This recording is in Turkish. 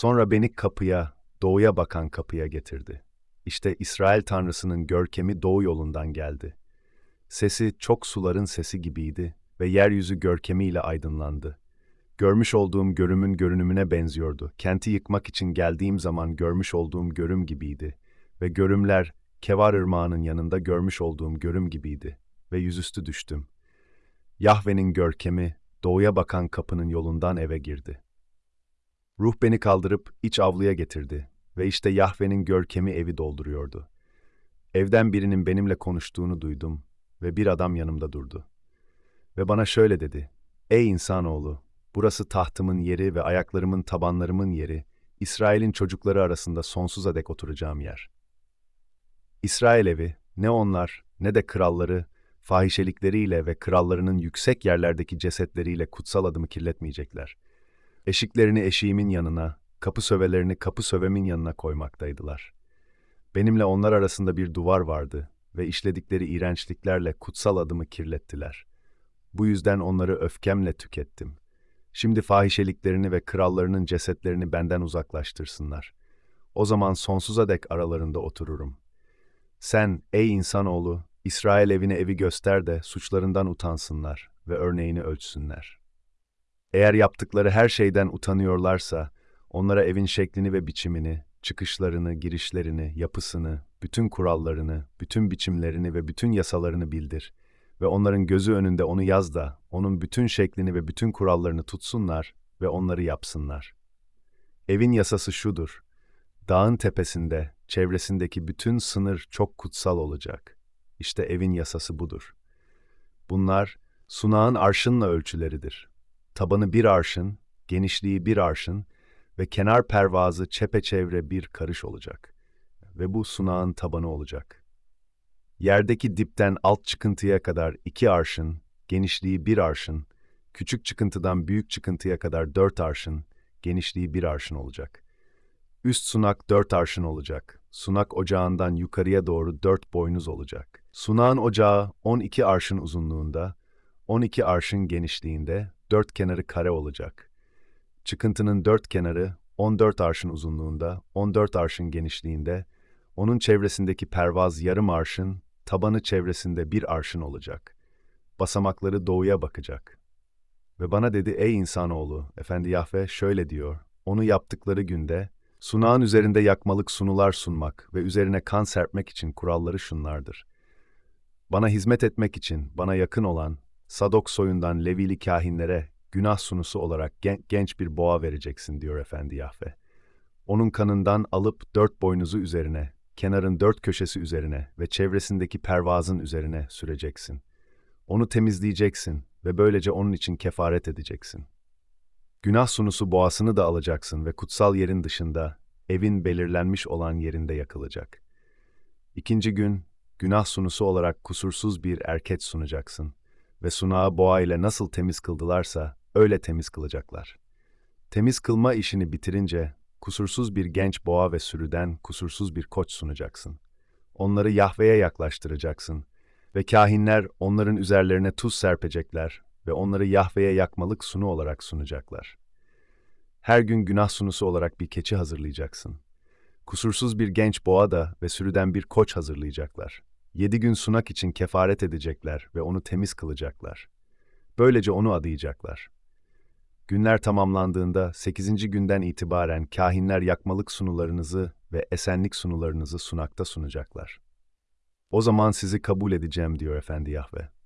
Sonra beni kapıya, doğuya bakan kapıya getirdi. İşte İsrail Tanrısının görkemi doğu yolundan geldi. Sesi çok suların sesi gibiydi ve yeryüzü görkemiyle aydınlandı. Görmüş olduğum görümün görünümüne benziyordu. Kenti yıkmak için geldiğim zaman görmüş olduğum görüm gibiydi. Ve görümler, Kevar Irmağı'nın yanında görmüş olduğum görüm gibiydi. Ve yüzüstü düştüm. Yahve'nin görkemi, doğuya bakan kapının yolundan eve girdi. Ruh beni kaldırıp iç avluya getirdi ve işte Yahve'nin görkemi evi dolduruyordu. Evden birinin benimle konuştuğunu duydum ve bir adam yanımda durdu. Ve bana şöyle dedi: "Ey insanoğlu, burası tahtımın yeri ve ayaklarımın tabanlarımın yeri, İsrail'in çocukları arasında sonsuza dek oturacağım yer." İsrail evi, ne onlar ne de kralları, fahişelikleriyle ve krallarının yüksek yerlerdeki cesetleriyle kutsal adımı kirletmeyecekler. Eşiklerini eşiğimin yanına, kapı sövelerini kapı sövemin yanına koymaktaydılar. Benimle onlar arasında bir duvar vardı ve işledikleri iğrençliklerle kutsal adımı kirlettiler. Bu yüzden onları öfkemle tükettim. Şimdi fahişeliklerini ve krallarının cesetlerini benden uzaklaştırsınlar. O zaman sonsuza dek aralarında otururum. Sen, ey insanoğlu, İsrail evine evi göster de suçlarından utansınlar ve örneğini ölçsünler. Eğer yaptıkları her şeyden utanıyorlarsa, onlara evin şeklini ve biçimini, çıkışlarını, girişlerini, yapısını, bütün kurallarını, bütün biçimlerini ve bütün yasalarını bildir ve onların gözü önünde onu yaz da, onun bütün şeklini ve bütün kurallarını tutsunlar ve onları yapsınlar. Evin yasası şudur: dağın tepesinde, çevresindeki bütün sınır çok kutsal olacak. İşte evin yasası budur. Bunlar, sunağın arşınla ölçüleridir. Tabanı bir arşın, genişliği bir arşın ve kenar pervazı çepeçevre bir karış olacak. Ve bu sunağın tabanı olacak. Yerdeki dipten alt çıkıntıya kadar 2 arşın, genişliği 1 arşın, küçük çıkıntıdan büyük çıkıntıya kadar 4 arşın, genişliği 1 arşın olacak. Üst sunak 4 arşın olacak. Sunak ocağından yukarıya doğru 4 boynuz olacak. Sunağın ocağı 12 arşın uzunluğunda, 12 arşın genişliğinde, 4 kenarı kare olacak. Çıkıntının 4 kenarı 14 arşın uzunluğunda, 14 arşın genişliğinde, onun çevresindeki pervaz yarım arşın, tabanı çevresinde 1 arşın olacak. Basamakları doğuya bakacak. Ve bana dedi: "Ey insanoğlu, Efendi Yahve şöyle diyor: onu yaptıkları günde, sunağın üzerinde yakmalık sunular sunmak ve üzerine kan serpmek için kuralları şunlardır. Bana hizmet etmek için bana yakın olan, Sadok soyundan Levili kâhinlere günah sunusu olarak genç bir boğa vereceksin," diyor Efendi Yahve. Onun kanından alıp 4 boynuzu üzerine, kenarın 4 köşesi üzerine ve çevresindeki pervazın üzerine süreceksin. Onu temizleyeceksin ve böylece onun için kefaret edeceksin. Günah sunusu boğasını da alacaksın ve kutsal yerin dışında, evin belirlenmiş olan yerinde yakılacak. İkinci gün, günah sunusu olarak kusursuz bir erkek sunacaksın ve sunağı boğa ile nasıl temiz kıldılarsa öyle temiz kılacaklar. Temiz kılma işini bitirince, kusursuz bir genç boğa ve sürüden kusursuz bir koç sunacaksın. Onları Yahve'ye yaklaştıracaksın ve kâhinler onların üzerlerine tuz serpecekler ve onları Yahve'ye yakmalık sunu olarak sunacaklar. Her gün günah sunusu olarak bir keçi hazırlayacaksın. Kusursuz bir genç boğa da ve sürüden bir koç hazırlayacaklar. 7 gün sunak için kefaret edecekler ve onu temiz kılacaklar. Böylece onu adayacaklar. Günler tamamlandığında 8. günden itibaren kâhinler yakmalık sunularınızı ve esenlik sunularınızı sunakta sunacaklar. O zaman sizi kabul edeceğim, diyor Efendi Yahve.